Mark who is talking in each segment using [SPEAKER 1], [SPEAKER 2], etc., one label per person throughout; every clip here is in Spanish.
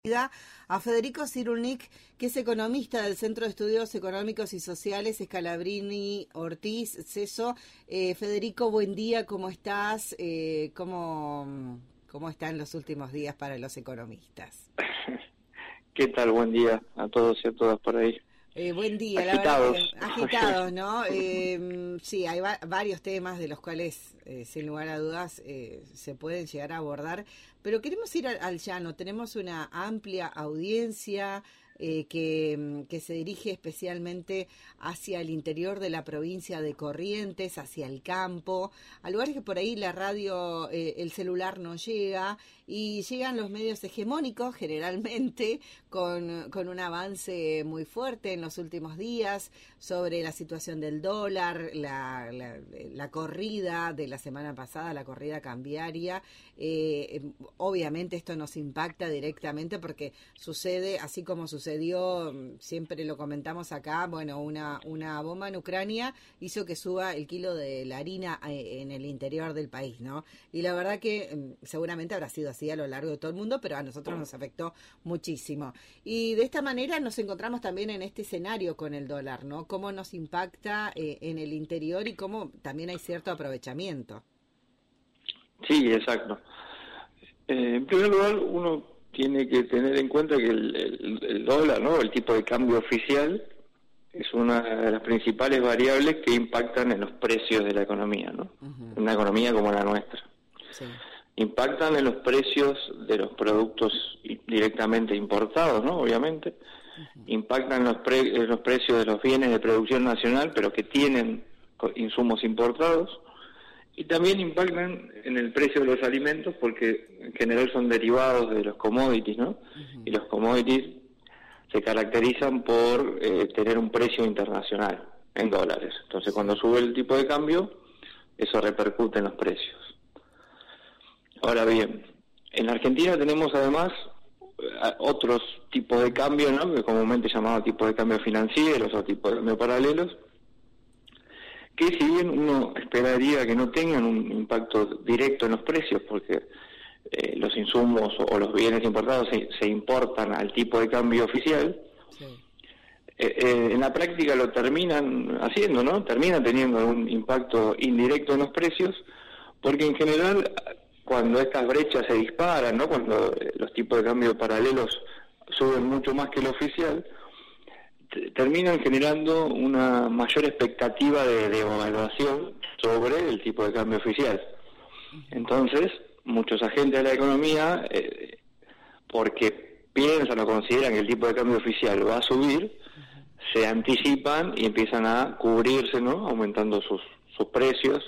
[SPEAKER 1] A Federico Cyrulnik, que es economista del Centro de Estudios Económicos y Sociales Scalabrini Ortiz, CESO. Federico, buen día, ¿cómo estás? ¿Cómo están los últimos días para los economistas?
[SPEAKER 2] ¿Qué tal? Buen día a todos y a todas por ahí.
[SPEAKER 1] Buen día,
[SPEAKER 2] agitados.
[SPEAKER 1] La verdad que agitados, ¿no? Sí, hay varios temas de los cuales, sin lugar a dudas, se pueden llegar a abordar, pero queremos ir al llano. Tenemos una amplia audiencia que se dirige especialmente hacia el interior de la provincia de Corrientes, hacia el campo, a lugares que por ahí la radio, el celular no llega, y llegan los medios hegemónicos generalmente con un avance muy fuerte en los últimos días sobre la situación del dólar, la corrida de la semana pasada, la corrida cambiaria. Obviamente esto nos impacta directamente porque sucede, así como sucedió, siempre lo comentamos acá, bueno, una bomba en Ucrania hizo que suba el kilo de la harina en el interior del país, ¿no? Y la verdad que seguramente habrá sido así a lo largo de todo el mundo, pero a nosotros nos afectó muchísimo. Y de esta manera nos encontramos también en este escenario con el dólar, ¿no? Cómo nos impacta en el interior y cómo también hay cierto aprovechamiento.
[SPEAKER 2] Sí, exacto. En primer lugar, uno tiene que tener en cuenta que el dólar, ¿no? El tipo de cambio oficial es una de las principales variables que impactan en los precios de la economía, ¿no?
[SPEAKER 1] Uh-huh.
[SPEAKER 2] Una economía como la nuestra.
[SPEAKER 1] Sí.
[SPEAKER 2] Impactan en los precios de los productos directamente importados, ¿no? Obviamente. Uh-huh. Impactan en los precios de los bienes de producción nacional, pero que tienen insumos importados. Y también impactan en el precio de los alimentos porque en general son derivados de los commodities, ¿no? Uh-huh. Y los commodities se caracterizan por tener un precio internacional en dólares. Entonces cuando sube el tipo de cambio, eso repercute en los precios. Ahora bien, en Argentina tenemos además otros tipos de cambio, ¿no? Que comúnmente llamados tipos de cambio financieros o tipos de cambio paralelos, que si bien uno esperaría que no tengan un impacto directo en los precios, porque los insumos o los bienes importados se importan al tipo de cambio oficial, sí. En la práctica lo terminan haciendo, ¿no? Terminan teniendo un impacto indirecto en los precios, porque en general cuando estas brechas se disparan, ¿no? Cuando los tipos de cambio paralelos suben mucho más que el oficial, terminan generando una mayor expectativa de evaluación sobre el tipo de cambio oficial. Entonces, muchos agentes de la economía, porque piensan o consideran que el tipo de cambio oficial va a subir, se anticipan y empiezan a cubrirse, ¿no? Aumentando sus precios,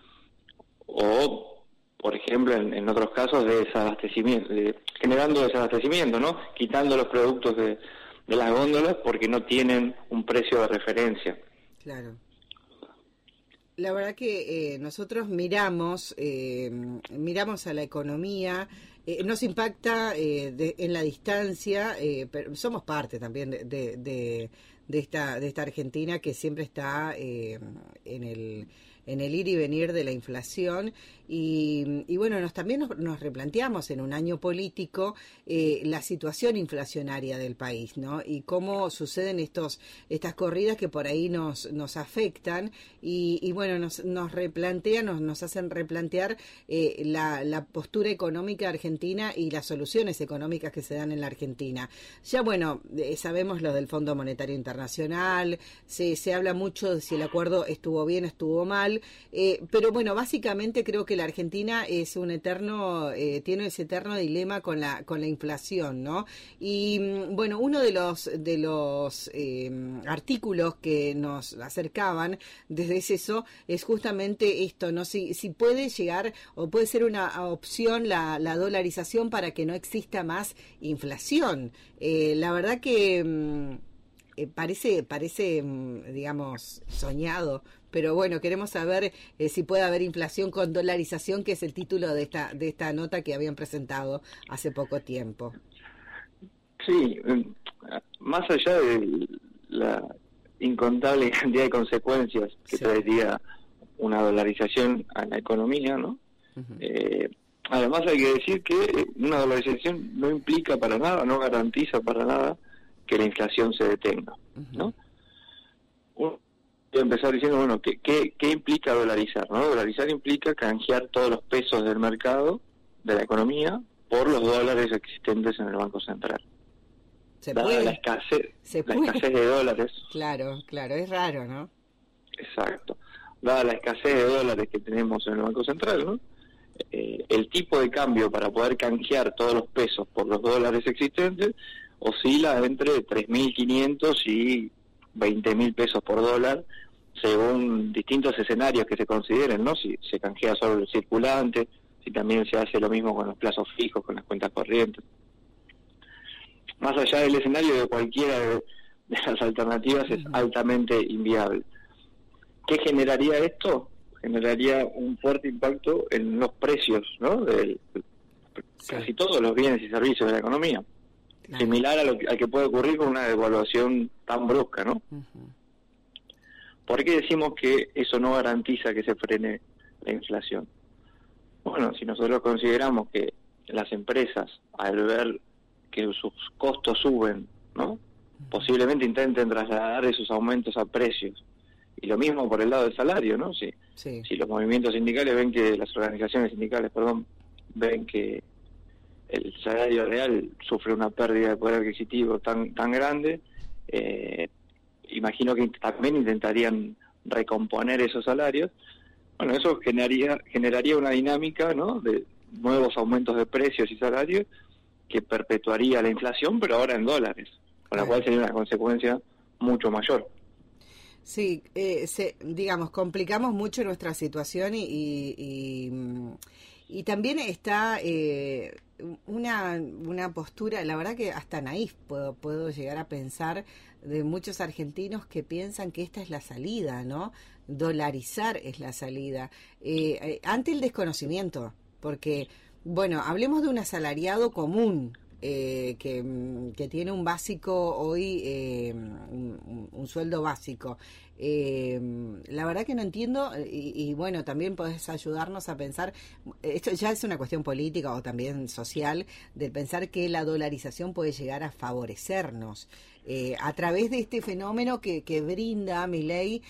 [SPEAKER 2] o, por ejemplo, en otros casos, de desabastecimiento, generando desabastecimiento, ¿no? Quitando los productos de las góndolas porque no tienen un precio de referencia.
[SPEAKER 1] Claro. La verdad que nosotros miramos a la economía, nos impacta en la distancia, pero somos parte también de esta Argentina que siempre está en el ir y venir de la inflación y bueno, también nos replanteamos en un año político la situación inflacionaria del país, ¿no? Y cómo suceden estas corridas que por ahí nos afectan y bueno, nos replantean, nos hacen replantear la postura económica argentina y las soluciones económicas que se dan en la Argentina. Ya bueno, sabemos lo del Fondo Monetario Internacional, se habla mucho de si el acuerdo estuvo bien, estuvo mal, pero bueno, básicamente creo que la Argentina es tiene ese eterno dilema con la inflación, ¿no? Y bueno, uno de los artículos que nos acercaban desde CESO es justamente esto, ¿no? Si puede llegar o puede ser una opción la dolarización para que no exista más inflación. La verdad que parece, digamos, soñado, pero bueno, queremos saber si puede haber inflación con dolarización, que es el título de esta nota que habían presentado hace poco tiempo.
[SPEAKER 2] Sí, más allá de la incontable cantidad de consecuencias que traería una dolarización a la economía, ¿no? Uh-huh. Además hay que decir que una dolarización no implica para nada, no garantiza para nada que la inflación se detenga, ¿no? Uno puede empezar diciendo, bueno, ¿qué implica dolarizar? ¿No? Dolarizar implica canjear todos los pesos del mercado, de la economía, por los dólares existentes en el Banco Central. Dada la escasez de dólares.
[SPEAKER 1] Claro, es raro, ¿no?
[SPEAKER 2] Exacto. Dada la escasez de dólares que tenemos en el Banco Central, ¿no? El tipo de cambio para poder canjear todos los pesos por los dólares existentes oscila entre 3.500 y 20.000 pesos por dólar, según distintos escenarios que se consideren, ¿no? Si se canjea solo el circulante, si también se hace lo mismo con los plazos fijos, con las cuentas corrientes. Más allá del escenario de cualquiera de las alternativas es altamente inviable. ¿Qué generaría esto? Generaría un fuerte impacto en los precios, ¿no? De casi todos los bienes y servicios de la economía. Similar a que puede ocurrir con una devaluación tan brusca, ¿no? ¿Por qué decimos que eso no garantiza que se frene la inflación? Bueno, si nosotros consideramos que las empresas, al ver que sus costos suben, ¿no? Posiblemente intenten trasladar esos aumentos a precios. Y lo mismo por el lado del salario, ¿no? Si los movimientos sindicales ven que, las organizaciones sindicales, ven que el salario real sufre una pérdida de poder adquisitivo tan grande, imagino que también intentarían recomponer esos salarios. Bueno, eso generaría una dinámica, ¿no? De nuevos aumentos de precios y salarios que perpetuaría la inflación, pero ahora en dólares, con la cual sería una consecuencia mucho mayor.
[SPEAKER 1] Sí, digamos, complicamos mucho nuestra situación y también está una postura, la verdad que hasta naif puedo llegar a pensar, de muchos argentinos que piensan que esta es la salida, ¿no? Dolarizar es la salida, ante el desconocimiento, porque, bueno, hablemos de un asalariado común, que tiene un básico hoy, un sueldo básico. La verdad que no entiendo, y bueno, también podés ayudarnos a pensar, esto ya es una cuestión política o también social, de pensar que la dolarización puede llegar a favorecernos a través de este fenómeno que brinda Milei,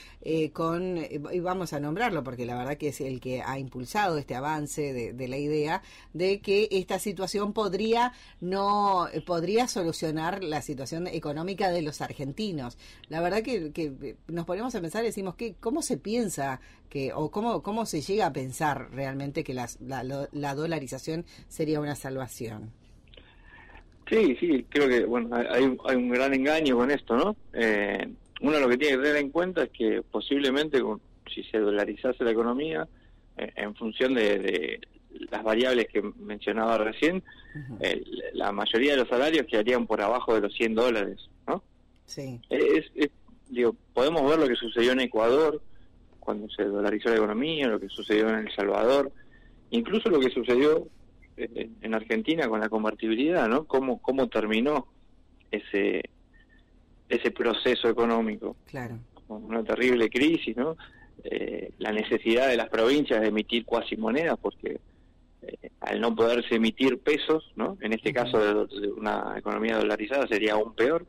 [SPEAKER 1] y vamos a nombrarlo porque la verdad que es el que ha impulsado este avance de la idea de que esta situación podría solucionar la situación económica de los argentinos. La verdad que nos ponemos a pensar y decimos cómo se piensa o cómo se llega a pensar realmente que la dolarización sería una salvación.
[SPEAKER 2] Sí, creo que bueno hay un gran engaño con esto, ¿no? Uno lo que tiene que tener en cuenta es que posiblemente si se dolarizase la economía, en función de las variables que mencionaba recién, la mayoría de los salarios quedarían por abajo de los $100, ¿no?
[SPEAKER 1] Sí.
[SPEAKER 2] Podemos ver lo que sucedió en Ecuador cuando se dolarizó la economía, lo que sucedió en El Salvador, incluso lo que sucedió en Argentina con la convertibilidad, ¿no? Cómo terminó ese proceso económico.
[SPEAKER 1] Claro.
[SPEAKER 2] Con una terrible crisis, ¿no? La necesidad de las provincias de emitir cuasimonedas, porque al no poderse emitir pesos, ¿no? En este caso de una economía dolarizada sería aún peor.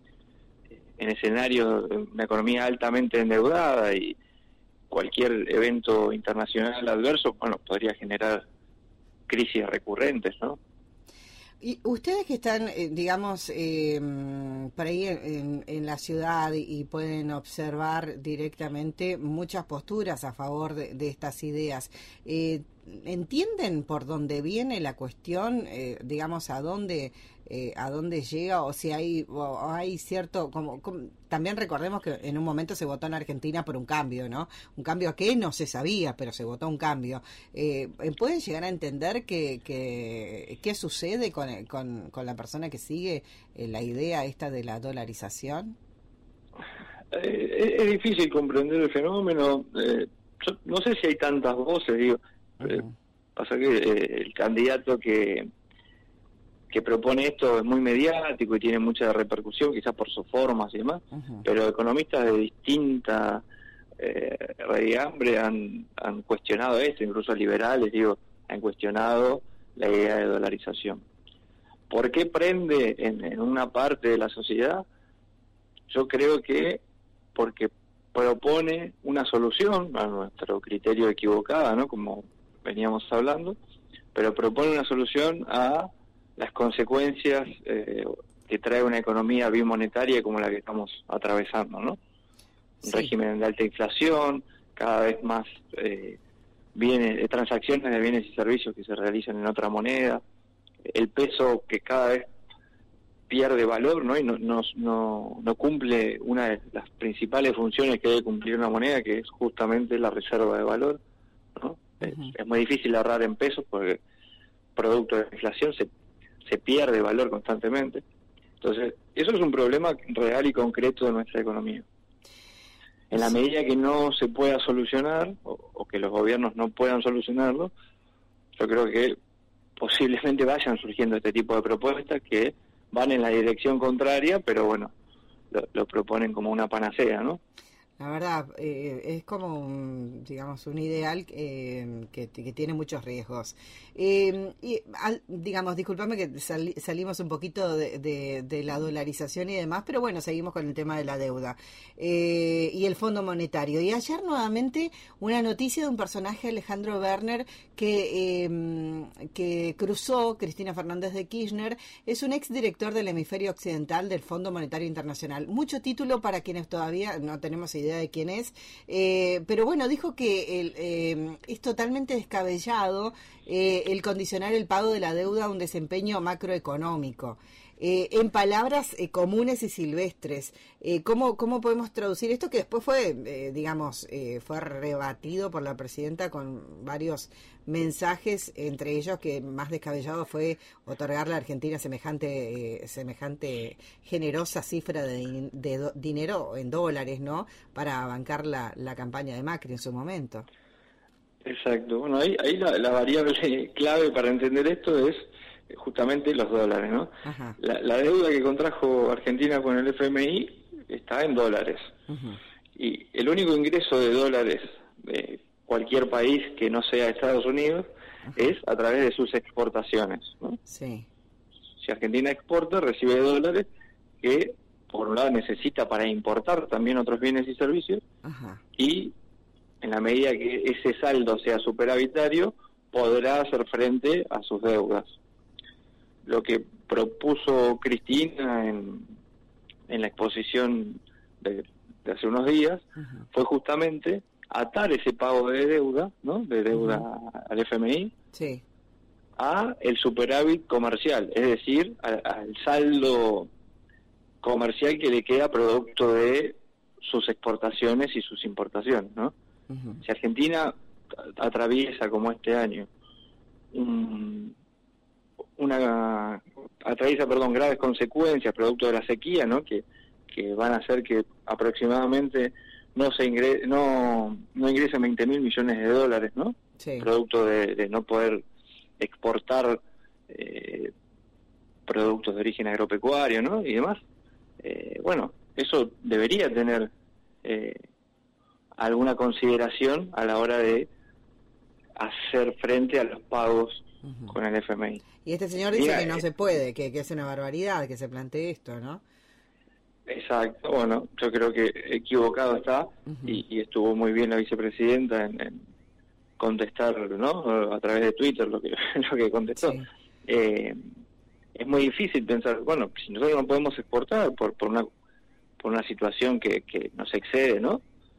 [SPEAKER 2] En escenario de una economía altamente endeudada y cualquier evento internacional adverso, bueno, podría generar crisis recurrentes, ¿no?
[SPEAKER 1] Y ustedes que están, digamos, por ahí en la ciudad y pueden observar directamente muchas posturas a favor de estas ideas, ¿entienden por dónde viene la cuestión, digamos, a dónde llega, o si hay cierto, como también recordemos que en un momento se votó en Argentina por un cambio, ¿no? Un cambio que no se sabía, pero se votó un cambio. ¿Pueden llegar a entender qué sucede con la persona que sigue la idea esta de la dolarización?
[SPEAKER 2] Es difícil comprender el fenómeno. Yo no sé si hay tantas voces, digo. Pasa que el candidato que propone esto es muy mediático y tiene mucha repercusión, quizás por sus formas y demás, pero economistas de distinta raigambre han cuestionado esto, incluso liberales, digo, han cuestionado la idea de dolarización. ¿Por qué prende en una parte de la sociedad? Yo creo que porque propone una solución, a nuestro criterio equivocada, ¿no? Como veníamos hablando, pero propone una solución a las consecuencias que trae una economía bimonetaria como la que estamos atravesando, ¿no? Un régimen de alta inflación, cada vez más transacciones de bienes y servicios que se realizan en otra moneda, el peso que cada vez pierde valor, ¿no? Y no cumple una de las principales funciones que debe cumplir una moneda, que es justamente la reserva de valor, ¿no? Es muy difícil ahorrar en pesos porque producto de la inflación se pierde valor constantemente. Entonces, eso es un problema real y concreto de nuestra economía. En la medida que no se pueda solucionar, o que los gobiernos no puedan solucionarlo, yo creo que posiblemente vayan surgiendo este tipo de propuestas que van en la dirección contraria, pero bueno, lo proponen como una panacea, ¿no?
[SPEAKER 1] La verdad, es como un ideal que tiene muchos riesgos. Digamos, discúlpame que salimos un poquito de la dolarización y demás, pero bueno, seguimos con el tema de la deuda y el Fondo Monetario. Y ayer nuevamente una noticia de un personaje, Alejandro Werner, que cruzó Cristina Fernández de Kirchner, es un exdirector del hemisferio occidental del Fondo Monetario Internacional. Mucho título para quienes todavía no tenemos idea de quién es, pero bueno, dijo que es totalmente descabellado el condicionar el pago de la deuda a un desempeño macroeconómico. En palabras comunes y silvestres, ¿cómo podemos traducir esto? Que después fue, fue rebatido por la presidenta con varios mensajes, entre ellos que más descabellado fue otorgarle a Argentina semejante generosa cifra de dinero en dólares, ¿no? Para bancar la campaña de Macri en su momento.
[SPEAKER 2] Exacto. Bueno, ahí la variable clave para entender esto es justamente los dólares, ¿no? La deuda que contrajo Argentina con el FMI está en dólares. Y el único ingreso de dólares de cualquier país que no sea Estados Unidos es a través de sus exportaciones, ¿no? Sí. Si Argentina exporta, recibe dólares que por un lado necesita para importar también otros bienes y servicios, y en la medida que ese saldo sea superavitario, podrá hacer frente a sus deudas. Lo que propuso Cristina en la exposición de hace unos días fue justamente atar ese pago de deuda, ¿no? De deuda al FMI, a el superávit comercial, es decir, al saldo comercial que le queda producto de sus exportaciones y sus importaciones, ¿no? Si Argentina atraviesa, como este año, graves consecuencias producto de la sequía, ¿no? Que van a hacer que aproximadamente no ingresen 20.000 millones de dólares, ¿no? Producto de no poder exportar productos de origen agropecuario, ¿no? Y demás. Bueno, eso debería tener alguna consideración a la hora de hacer frente a los pagos con el FMI.
[SPEAKER 1] Y este señor dice que no se puede, que es una barbaridad que se plantee esto, ¿no?
[SPEAKER 2] Exacto, bueno, yo creo que equivocado está, y estuvo muy bien la vicepresidenta en contestar, ¿no? A través de Twitter lo que contestó. Sí. Es muy difícil pensar, bueno, si nosotros no podemos exportar por una situación que nos excede, ¿no?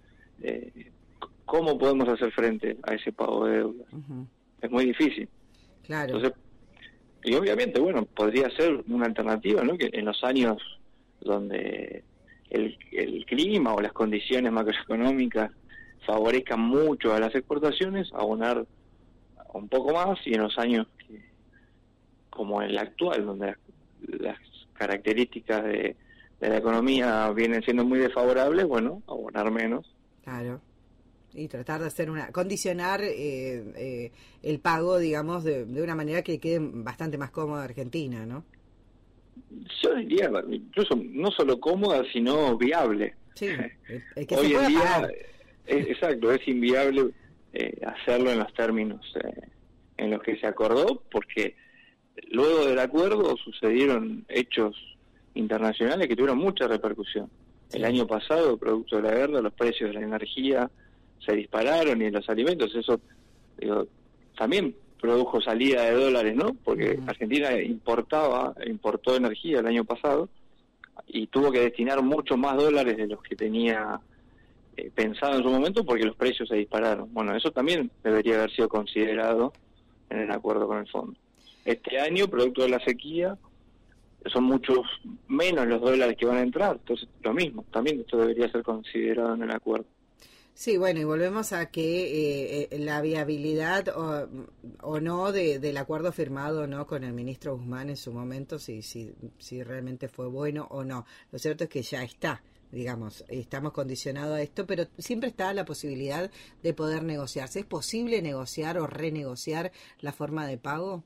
[SPEAKER 2] ¿Cómo podemos hacer frente a ese pago de deuda? Es muy difícil.
[SPEAKER 1] Claro.
[SPEAKER 2] Entonces, y obviamente, bueno, podría ser una alternativa, ¿no? Que en los años donde el clima o las condiciones macroeconómicas favorezcan mucho a las exportaciones, abonar un poco más, y en los años como el actual, donde las características de la economía vienen siendo muy desfavorables, bueno, abonar menos.
[SPEAKER 1] Claro. Y tratar de hacer condicionar el pago, digamos, de una manera que quede bastante más cómoda Argentina, ¿no?
[SPEAKER 2] Yo diría, incluso no solo cómoda, sino viable.
[SPEAKER 1] Sí, que
[SPEAKER 2] hoy
[SPEAKER 1] se pueda
[SPEAKER 2] en día,
[SPEAKER 1] pagar.
[SPEAKER 2] Exacto, es inviable hacerlo en los términos en los que se acordó, porque luego del acuerdo sucedieron hechos internacionales que tuvieron mucha repercusión. El año pasado, producto de la guerra, los precios de la energía se dispararon y de los alimentos. Eso también produjo salida de dólares, ¿no? Porque Argentina importó energía el año pasado y tuvo que destinar mucho más dólares de los que tenía pensado en su momento, porque los precios se dispararon. Bueno, eso también debería haber sido considerado en el acuerdo con el fondo. Este año, producto de la sequía, son muchos menos los dólares que van a entrar, entonces lo mismo, también esto debería ser considerado en el acuerdo.
[SPEAKER 1] Sí, bueno, y volvemos a que la viabilidad o no del acuerdo firmado, ¿no?, con el ministro Guzmán en su momento, si realmente fue bueno o no. Lo cierto es que ya está, digamos, estamos condicionados a esto, pero siempre está la posibilidad de poder negociarse. ¿Es posible negociar o renegociar la forma de pago?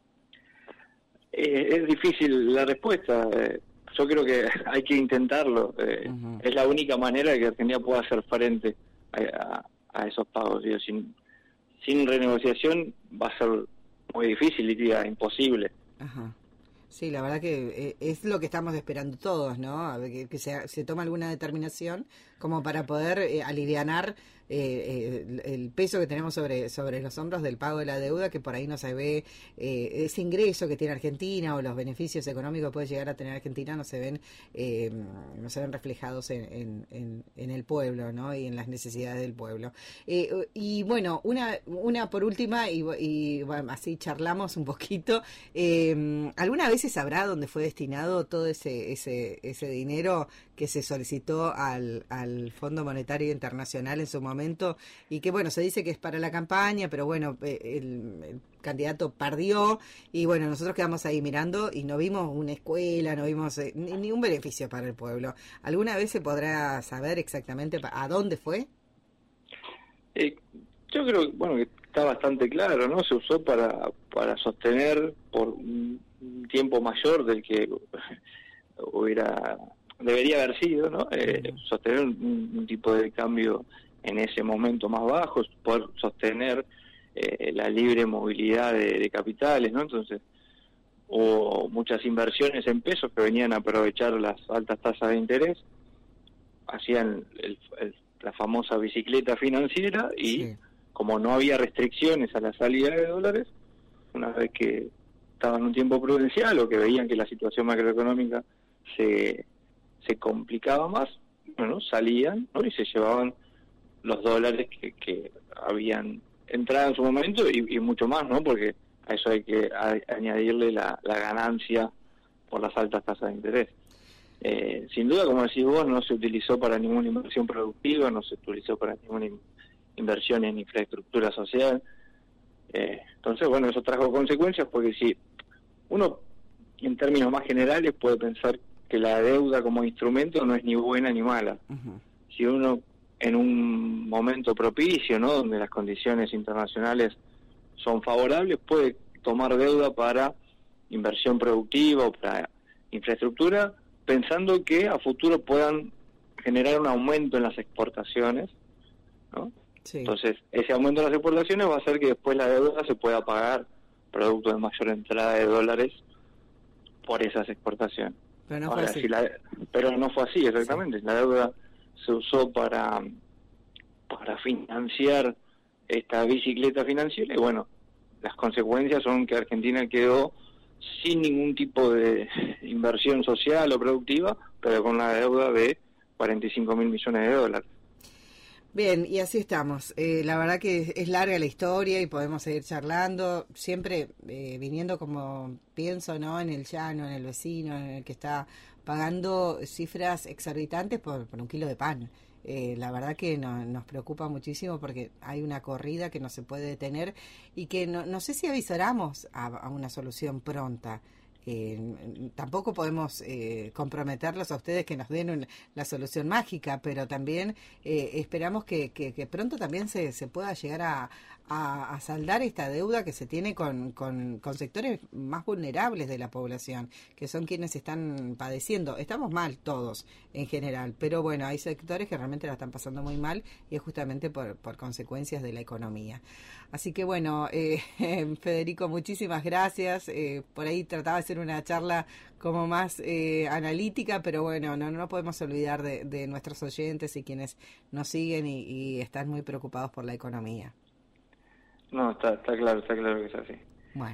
[SPEAKER 2] Es difícil la respuesta. Yo creo que hay que intentarlo. Es la única manera de que Argentina pueda hacer frente a esos pagos. Digo, sin renegociación va a ser muy difícil, diría imposible.
[SPEAKER 1] Ajá. Sí, la verdad que es lo que estamos esperando todos, ¿no? A ver, que se tome alguna determinación como para poder alivianar el peso que tenemos sobre los hombros del pago de la deuda, que por ahí no se ve ese ingreso que tiene Argentina o los beneficios económicos que puede llegar a tener Argentina no se ven reflejados en el pueblo, ¿no? Y en las necesidades del pueblo. Y bueno, una por última y bueno, así charlamos un poquito. ¿Alguna vez se sabrá dónde fue destinado todo ese dinero que se solicitó al Fondo Monetario Internacional en su momento, y que bueno, se dice que es para la campaña, pero bueno, el candidato perdió y bueno, nosotros quedamos ahí mirando y no vimos una escuela, no vimos ni un beneficio para el pueblo? ¿Alguna vez se podrá saber exactamente a dónde fue?
[SPEAKER 2] Yo creo bueno, que está bastante claro, ¿no? Se usó para sostener por un tiempo mayor del que debería haber sido, ¿no? Sostener un tipo de cambio en ese momento más bajo, poder sostener la libre movilidad de capitales, ¿no? Entonces, hubo muchas inversiones en pesos que venían a aprovechar las altas tasas de interés, hacían la famosa bicicleta financiera y como no había restricciones a la salida de dólares, una vez que estaban en un tiempo prudencial o que veían que la situación macroeconómica se complicaba más, bueno, salían, ¿no? Y se llevaban los dólares que habían entrado en su momento y mucho más, ¿no? Porque a eso hay que añadirle la ganancia por las altas tasas de interés. Sin duda, como decís vos, no se utilizó para ninguna inversión productiva, no se utilizó para ninguna inversión en infraestructura social. Entonces, bueno, eso trajo consecuencias, porque si uno, en términos más generales, puede pensar que la deuda como instrumento no es ni buena ni mala. Si uno, en un momento propicio, ¿no?, donde las condiciones internacionales son favorables, puede tomar deuda para inversión productiva o para infraestructura, pensando que a futuro puedan generar un aumento en las exportaciones, ¿no? Sí. Entonces, ese aumento en las exportaciones va a hacer que después la deuda se pueda pagar producto de mayor entrada de dólares por esas exportaciones.
[SPEAKER 1] Pero no fue así.
[SPEAKER 2] Pero no fue así, exactamente. Sí. La deuda se usó para financiar esta bicicleta financiera y bueno, las consecuencias son que Argentina quedó sin ningún tipo de inversión social o productiva, pero con la deuda de 45.000 millones de dólares.
[SPEAKER 1] Bien, y así estamos. La verdad que es larga la historia y podemos seguir charlando, siempre viniendo, como pienso, ¿no?, en el llano, en el vecino, en el que está pagando cifras exorbitantes por un kilo de pan. La verdad que nos preocupa muchísimo porque hay una corrida que no se puede detener y que no sé si avisáramos a una solución pronta. Tampoco podemos comprometerlos a ustedes que nos den la solución mágica, pero también esperamos que pronto también se pueda llegar a a saldar esta deuda que se tiene con sectores más vulnerables de la población, que son quienes están padeciendo. Estamos mal todos en general, pero bueno, hay sectores que realmente la están pasando muy mal y es justamente por consecuencias de la economía. Así que bueno, Federico, muchísimas gracias. Por ahí trataba de hacer una charla como más analítica, pero bueno, no podemos olvidar de nuestros oyentes y quienes nos siguen y están muy preocupados por la economía.
[SPEAKER 2] No, está claro que es así.